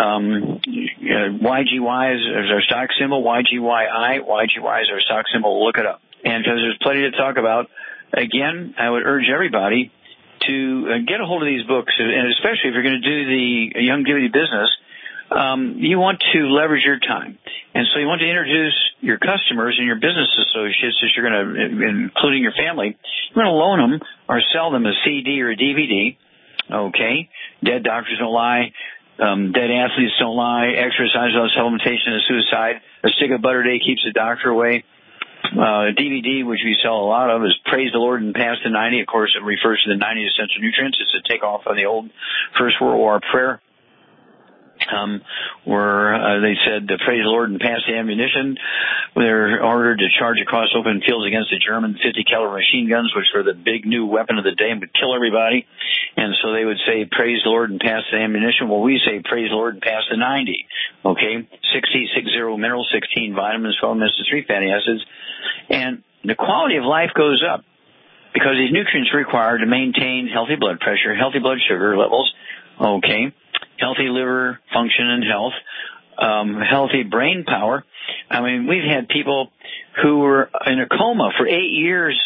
YGY is our stock symbol, YGYI. YGY is our stock symbol. Look it up. And because there's plenty to talk about, again, I would urge everybody to get a hold of these books, and especially if you're going to do the Youngevity business, you want to leverage your time. And so you want to introduce your customers and your business associates, that you're going to, including your family, you're going to loan them or sell them a CD or a DVD. Okay? Dead doctors don't lie. Dead athletes don't lie. Exercise without supplementation is suicide. A stick of butter a day keeps the doctor away. DVD, which we sell a lot of, is Praise the Lord and Pass the 90. Of course, it refers to the 90 essential nutrients. It's a takeoff of the old First World War prayer, where they said, praise the Lord and pass the ammunition. They're ordered to charge across open fields against the German 50-caliber machine guns, which were the big new weapon of the day and would kill everybody. And so they would say, praise the Lord and pass the ammunition. Well, we say, praise the Lord and pass the 90. Okay? 60 minerals, 16 vitamins, 12 omega-3 fatty acids. And the quality of life goes up because these nutrients are required to maintain healthy blood pressure, healthy blood sugar levels, okay, healthy liver function and health, healthy brain power. I mean, we've had people who were in a coma for 8 years,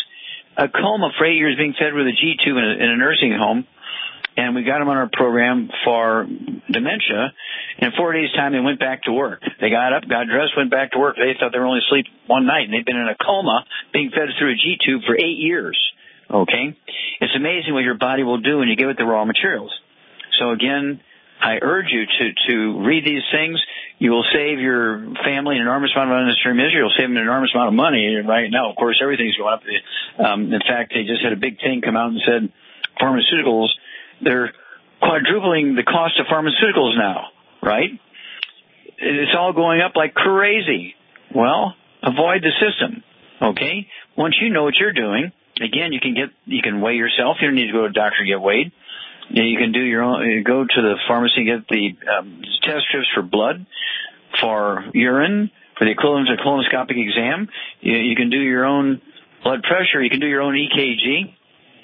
being fed with a G-tube in a nursing home, and we got them on our program for dementia. In 4 days' time, they went back to work. They got up, got dressed, went back to work. They thought they were only asleep one night, and they've been in a coma being fed through a G-tube for 8 years. Okay? It's amazing what your body will do when you give it the raw materials. So again, I urge you to read these things. You will save your family an enormous amount of unnecessary misery. You'll save them an enormous amount of money. Right now, of course, everything's going up. In fact, they just had a big thing come out and said pharmaceuticals, they're quadrupling the cost of pharmaceuticals now, right? It's all going up like crazy. Well, avoid the system, okay? Once you know what you're doing, again, you can weigh yourself. You don't need to go to a doctor to get weighed. You can do your own. You go to the pharmacy, get the test strips for blood, for urine, for the equivalent of a colonoscopic exam. You can do your own blood pressure. You can do your own EKG.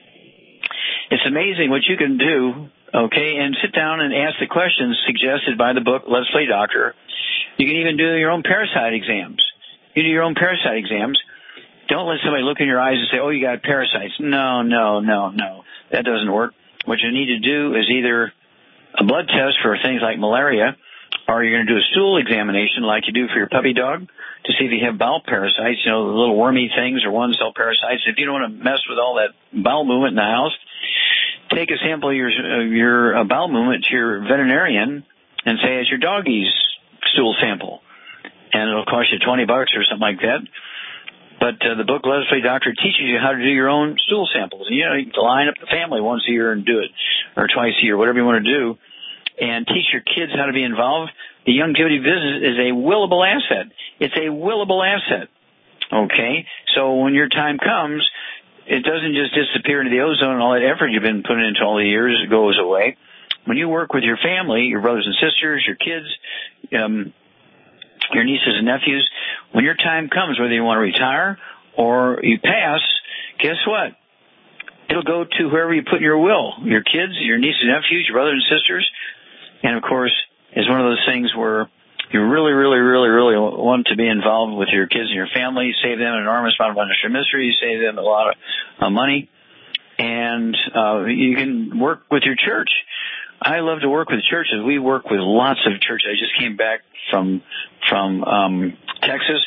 It's amazing what you can do, okay, and sit down and ask the questions suggested by the book, Let's Play Doctor. You can even do your own parasite exams. You do your own parasite exams. Don't let somebody look in your eyes and say, oh, you got parasites. No. That doesn't work. What you need to do is either a blood test for things like malaria, or you're going to do a stool examination like you do for your puppy dog to see if you have bowel parasites, the little wormy things or one-cell parasites. If you don't want to mess with all that bowel movement in the house, take a sample of your bowel movement to your veterinarian and say, it's your doggy's stool sample. And it'll cost you $20 or something like that. But the book, Let Us Play Doctor, teaches you how to do your own stool samples. And, you can line up the family once a year and do it, or twice a year, whatever you want to do, and teach your kids how to be involved. The longevity business is a willable asset. It's a willable asset, okay? So when your time comes, it doesn't just disappear into the ozone, and all that effort you've been putting into all the years goes away. When you work with your family, your brothers and sisters, your kids, your nieces and nephews, when your time comes, whether you want to retire or you pass, guess what? It'll go to whoever you put in your will, your kids, your nieces and nephews, your brothers and sisters. And, of course, it's one of those things where you really, really, really, really want to be involved with your kids and your family, save them an enormous amount of unnecessary misery, save them a lot of money, and you can work with your church. I love to work with churches. We work with lots of churches. I just came back from Texas.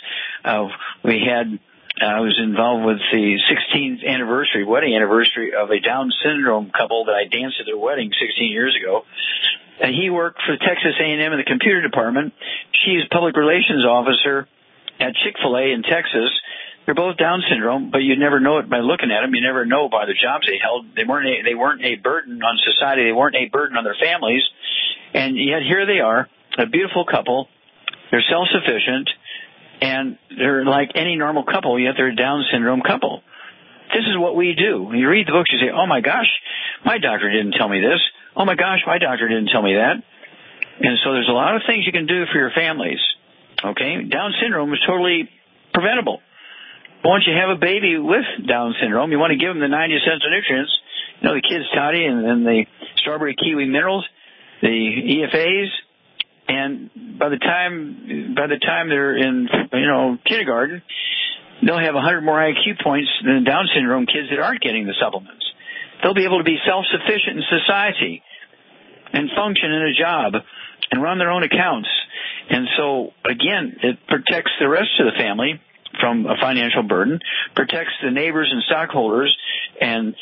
I was involved with the 16th wedding anniversary of a Down syndrome couple that I danced at their wedding 16 years ago. And he worked for Texas A&M in the computer department. She's public relations officer at Chick-fil-A in Texas. They're both Down syndrome, but you'd never know it by looking at them. You never know by the jobs they held. They weren't a burden on society. They weren't a burden on their families. And yet here they are, a beautiful couple. They're self-sufficient, and they're like any normal couple, yet they're a Down syndrome couple. This is what we do. You read the books, you say, oh, my gosh, my doctor didn't tell me this. Oh, my gosh, my doctor didn't tell me that. And so there's a lot of things you can do for your families. Okay? Down syndrome is totally preventable. Once you have a baby with Down syndrome, you want to give them the 90 essential nutrients. The kids toddy and the strawberry kiwi minerals, the EFAs, and by the time they're in kindergarten, they'll have 100 more IQ points than Down syndrome kids that aren't getting the supplements. They'll be able to be self-sufficient in society and function in a job and run their own accounts And so, again, it protects the rest of the family from a financial burden, protects the neighbors and stockholders and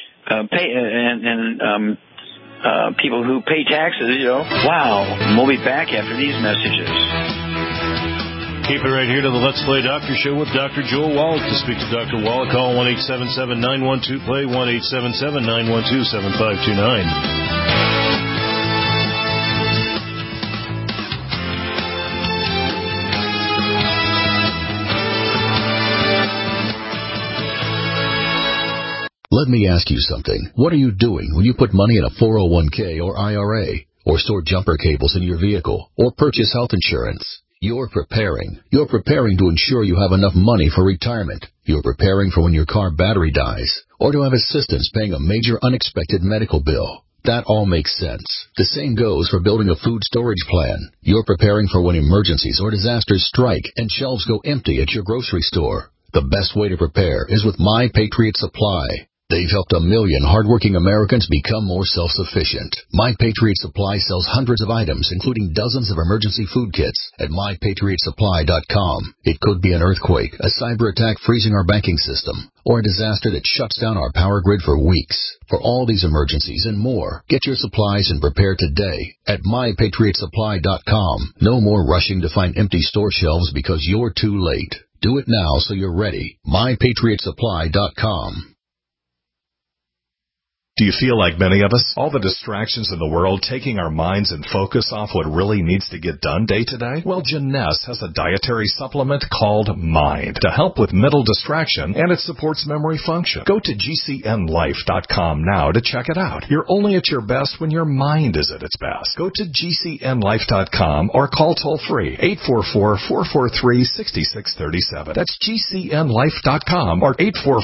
people who pay taxes, Wow. We'll be back after these messages. Keep it right here to the Let's Play Doctor Show with Dr. Joel Wallach. To speak to Dr. Wallach, call 1-877-912-PLAY, 1-877-912-7529. Let me ask you something. What are you doing when you put money in a 401k or IRA, or store jumper cables in your vehicle, or purchase health insurance? You're preparing. You're preparing to ensure you have enough money for retirement. You're preparing for when your car battery dies, or to have assistance paying a major unexpected medical bill. That all makes sense. The same goes for building a food storage plan. You're preparing for when emergencies or disasters strike and shelves go empty at your grocery store. The best way to prepare is with My Patriot Supply. They've helped 1 million hardworking Americans become more self-sufficient. My Patriot Supply sells hundreds of items, including dozens of emergency food kits, at MyPatriotSupply.com. It could be an earthquake, a cyber attack freezing our banking system, or a disaster that shuts down our power grid for weeks. For all these emergencies and more, get your supplies and prepare today at MyPatriotSupply.com. No more rushing to find empty store shelves because you're too late. Do it now so you're ready. MyPatriotSupply.com. Do you feel like many of us? All the distractions in the world taking our minds and focus off what really needs to get done day to day? Well, Jeunesse has a dietary supplement called Mind to help with mental distraction, and it supports memory function. Go to GCNlife.com now to check it out. You're only at your best when your mind is at its best. Go to GCNlife.com or call toll-free 844-443-6637. That's GCNlife.com or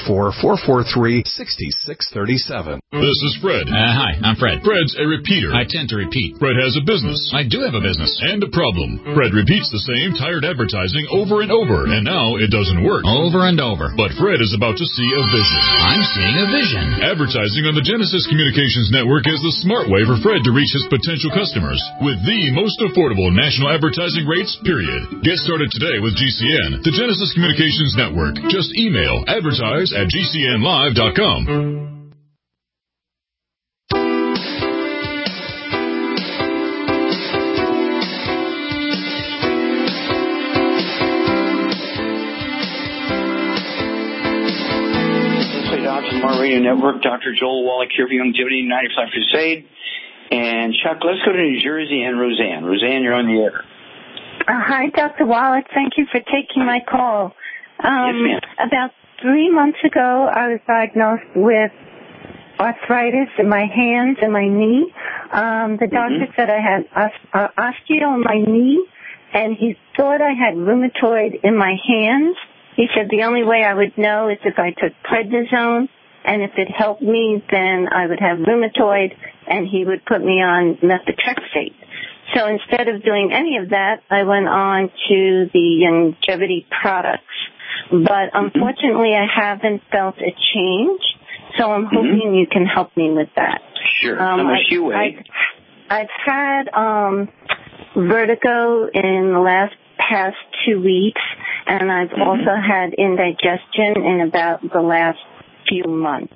844-443-6637. This is Fred. Hi, I'm Fred. Fred's a repeater. I tend to repeat. Fred has a business. I do have a business. And a problem. Fred repeats the same tired advertising over and over, and now it doesn't work. Over and over. But Fred is about to see a vision. I'm seeing a vision. Advertising on the Genesis Communications Network is the smart way for Fred to reach his potential customers with the most affordable national advertising rates, period. Get started today with GCN, the Genesis Communications Network. Just email advertise@gcnlive.com. Smart Radio Network, Dr. Joel Wallach here for Longevity 95 Crusade. And Chuck, let's go to New Jersey and Roseanne. Roseanne, you're on the air. Hi, Dr. Wallach. Thank you for taking my call. Yes, ma'am. About 3 months ago, I was diagnosed with arthritis in my hands and my knee. The doctor said I had osteo in my knee, and he thought I had rheumatoid in my hands. He said the only way I would know is if I took prednisone, and if it helped me, then I would have rheumatoid, and he would put me on methotrexate. So instead of doing any of that, I went on to the longevity products. But unfortunately, I haven't felt a change, so I'm hoping you can help me with that. Sure. How much do you weigh? I've had vertigo in the past 2 weeks, and I've also had indigestion in about the last few months.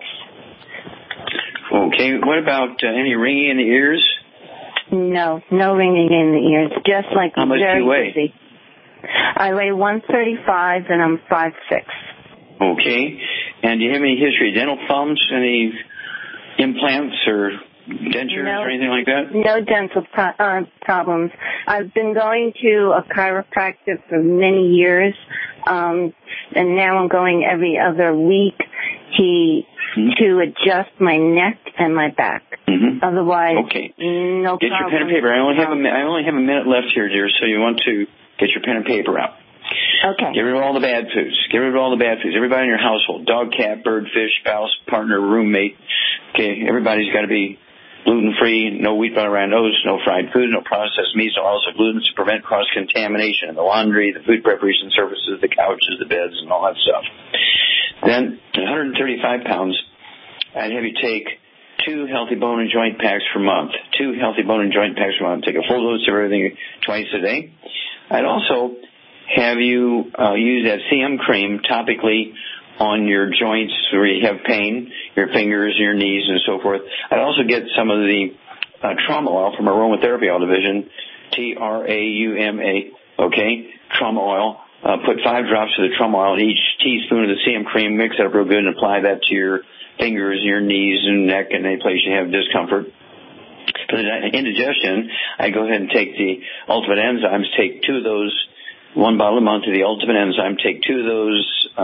Okay. What about any ringing in the ears? No ringing in the ears. Just like how much do you weigh? Busy. I weigh 135 and I'm 5'6". Okay. And do you have any history of dental problems? Any implants or dentures or anything like that? No dental problems. I've been going to a chiropractor for many years, and now I'm going every other week to adjust my neck and my back. Otherwise, no problem. Get your pen and paper. I only have a minute left here, dear, so you want to get your pen and paper out. Okay. Get rid of all the bad foods. Get rid of all the bad foods. Everybody in your household, dog, cat, bird, fish, spouse, partner, roommate. Okay, everybody's got to be gluten-free, no wheat, butter, around oats, no fried food, no processed meats, no oils or gluten to prevent cross-contamination in the laundry, the food preparation services, the couches, the beds, and all that stuff. Then, at 135 pounds, I'd have you take 2 healthy bone and joint packs per month. 2 healthy bone and joint packs per month. Take a full dose of everything twice a day. I'd also have you use that CM cream topically on your joints where you have pain, your fingers, your knees, and so forth. I'd also get some of the trauma oil from Aromatherapy Oil Division, TRAUMA, okay, trauma oil. Put 5 drops of the trauma oil in each teaspoon of the CM cream, mix it up real good, and apply that to your fingers, your knees, and neck, and any place you have discomfort. For the indigestion, I go ahead and take the Ultimate Enzymes, take 2 of those, 1 bottle a month of the Ultimate Enzyme, take 2 of those,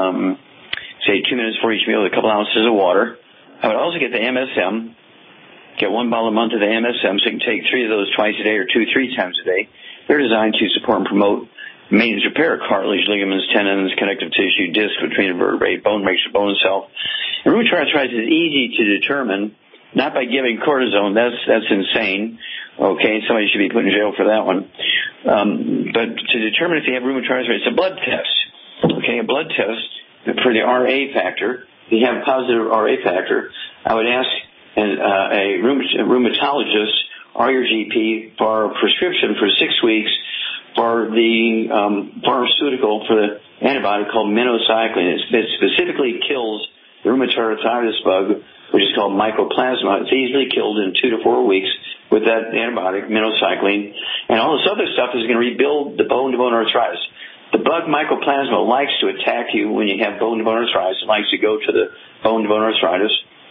say 2 minutes for each meal with a couple ounces of water. I would also get the MSM, get 1 bottle a month of the MSM, so you can take 3 of those twice a day or 2, 3 times a day. They're designed to support and promote maintenance repair of cartilage, ligaments, tendons, connective tissue, disc between the vertebrae, bone makes your bone itself. And rheumatoid arthritis is easy to determine, not by giving cortisone. That's insane. Okay, somebody should be put in jail for that one. But to determine if you have rheumatoid arthritis, it's a blood test. Okay, a blood test for the RA factor. If you have positive RA factor, I would ask a rheumatologist or your GP for a prescription for 6 weeks for the pharmaceutical for the antibody called minocycline. It specifically kills the rheumatoid arthritis bug, which is called mycoplasma. It's easily killed in 2 to 4 weeks with that antibiotic, minocycline. And all this other stuff is going to rebuild the bone-to-bone arthritis. The bug mycoplasma likes to attack you when you have bone-to-bone arthritis. It likes to go to the bone-to-bone arthritis.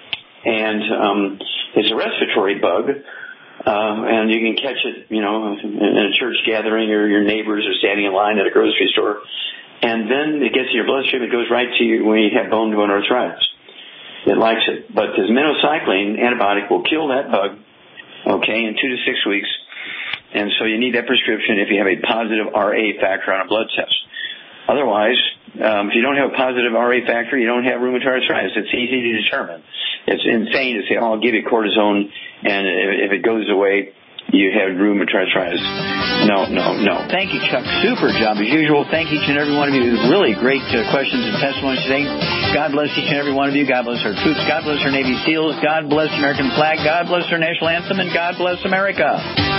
And it's a respiratory bug. And you can catch it, in a church gathering, or your neighbors are standing in line at a grocery store. And then it gets in your bloodstream. It goes right to you when you have bone-to-bone arthritis. It likes it. But this minocycline antibiotic will kill that bug, in 2 to 6 weeks. And so you need that prescription if you have a positive RA factor on a blood test. Otherwise, if you don't have a positive RA factor, you don't have rheumatoid arthritis. It's easy to determine. It's insane to say, I'll give you cortisone, and if it goes away, you have rheumatoid arthritis. No. Thank you, Chuck. Super job as usual. Thank each and every one of you. Really great questions and testimonies today. God bless each and every one of you. God bless our troops. God bless our Navy SEALs. God bless the American flag. God bless our national anthem. And God bless America.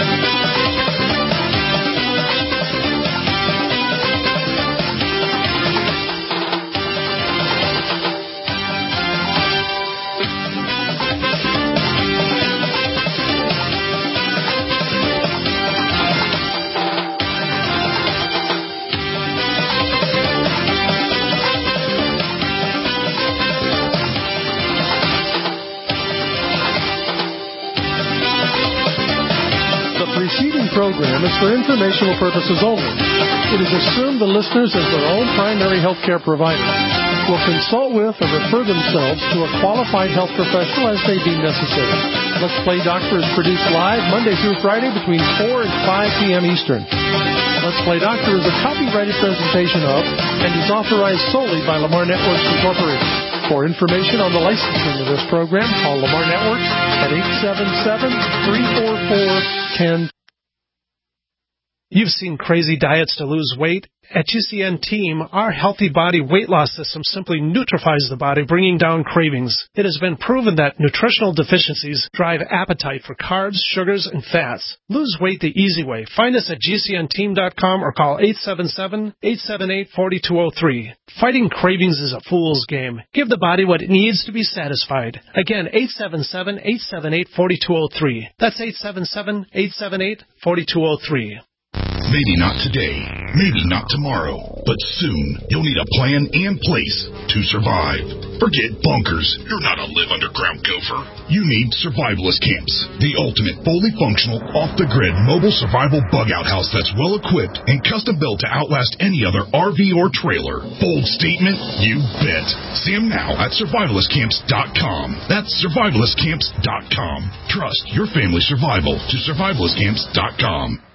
Program is for informational purposes only. It is assumed the listeners, as their own primary health care provider, will consult with or refer themselves to a qualified health professional as they deem necessary. Let's Play Doctor is produced live Monday through Friday between 4 and 5 p.m. Eastern. Let's Play Doctor is a copyrighted presentation of and is authorized solely by Lamar Networks Incorporated. For information on the licensing of this program, call Lamar Networks at 877-344-10. You've seen crazy diets to lose weight. At GCN Team, our Healthy Body Weight Loss System simply neutralizes the body, bringing down cravings. It has been proven that nutritional deficiencies drive appetite for carbs, sugars, and fats. Lose weight the easy way. Find us at GCNteam.com or call 877-878-4203. Fighting cravings is a fool's game. Give the body what it needs to be satisfied. Again, 877-878-4203. That's 877-878-4203. Maybe not today, maybe not tomorrow, but soon you'll need a plan and place to survive. Forget bunkers. You're not a live underground gopher. You need survivalist camps, the ultimate fully functional, off-the-grid mobile survival bug-out house that's well-equipped and custom-built to outlast any other RV or trailer. Bold statement? You bet. See them now at survivalistcamps.com. That's survivalistcamps.com. Trust your family's survival to survivalistcamps.com.